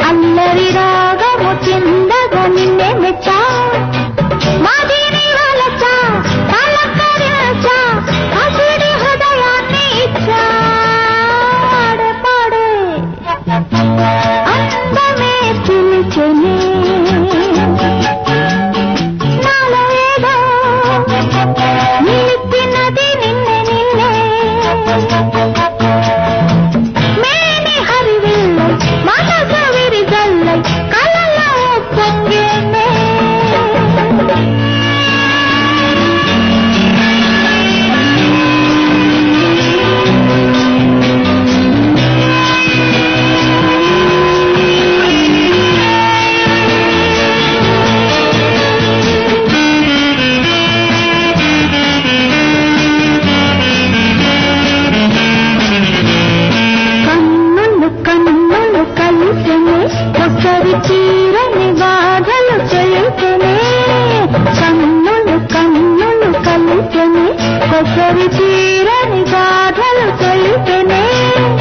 అల్లరి రాగము చిందగా నిన్నే మెచ్చా మాదిని వలచా పలకరించా హసిడి హృదయాన్ని ఇచ్చా పాడే అందమే పిలిచెనే నాలో ఏదో నిలిపినది నిన్నే నిన్నే మేని హరివిల్లై మనసు విరిజల్లై కలలో పొంగేనే కన్నులు కలిసెనే ఒకరి చీరని బాధలు చెల్లితేనే కన్నులు కలిసెనే ఒకరి చీరని బాధలు చెల్లితేనే